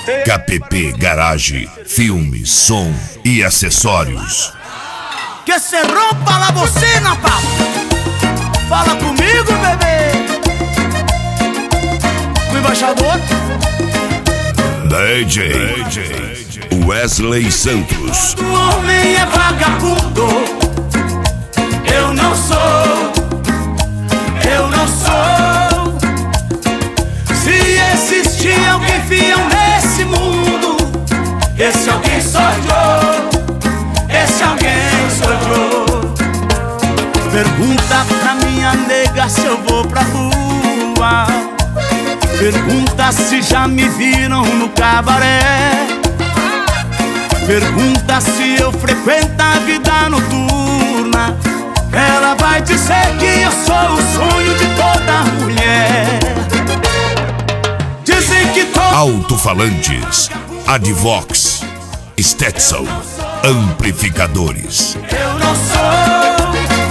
KPP Garage, filme, som e acessórios. Que se rompa la bocina, papo. Fala comigo, bebê. O embaixador DJ Wesley Santos. O homem é vagabundo. Eu não sou. Eu não sou. Se existir alguém fiel nesse mundo, esse alguém sou eu. Esse alguém sou eu. Pergunta pra minha nega se eu vou pra rua. Pergunta se já me viram no cabaré. Pergunta se eu frequento a vida noturna. Ela vai dizer que eu sou o sonho de toda mulher. Dizem que Alto-falantes, Advox, Stetson, amplificadores. eu não sou.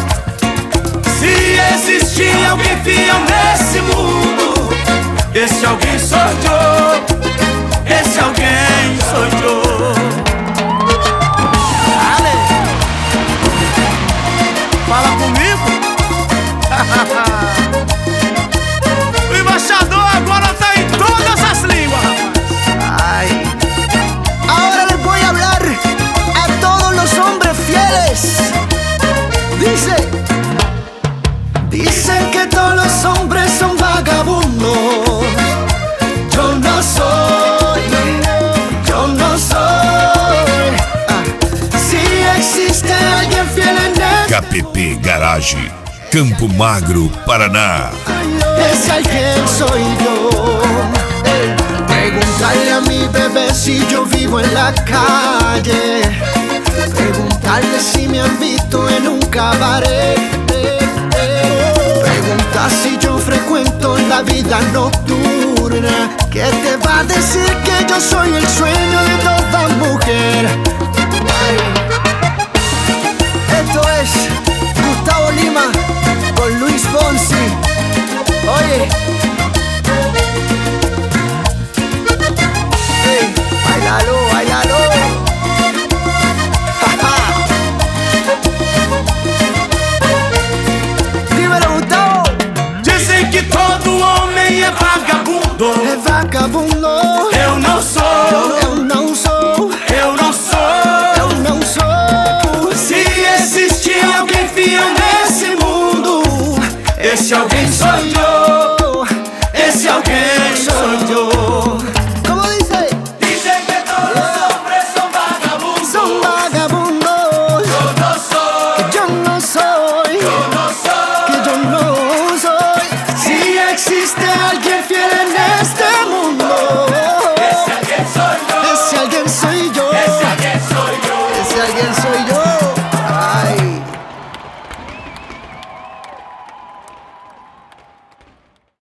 Se existir alguém fiel nesse mundo, esse alguém sou eu. Esse alguém sou eu. Ale, fala comigo. O embaixador agora tá em todas as línguas, rapaz. Ay. Ahora les voy a hablar a todos los hombres fieles. Dicen que todos los hombres son vagabundos. Yo no soy, yo no soy. Si existe alguien fiel en él, KPP Garage, Campo Magro, Paraná. ese alguien soy yo. Preguntarle a mi bebé si yo vivo en la calle. Preguntarle si me han visto en un cabaret. Pregunta si yo frecuento la vida nocturna. ¿Qué te va a decir que yo soy el sueño de toda mujer? Ay. Esto es Gustavo Lima con Luis Fonsi. Oye, hey, bailalo, bailalo. Dímelo, Gustavo. Dizem que todo homem é vagabundo. É vagabundo. Eu não sou. Eu não sou. Eu não sou. Eu não sou. Se existir alguém fiel nesse mundo, esse alguém sou eu. Esse alguém sou eu. ¿Cómo dice? Dizem que todos os hombres são vagabundos. Son vagabundos. Eu não sou. Que yo no soy. Eu não sou. Que yo no soy. Se existe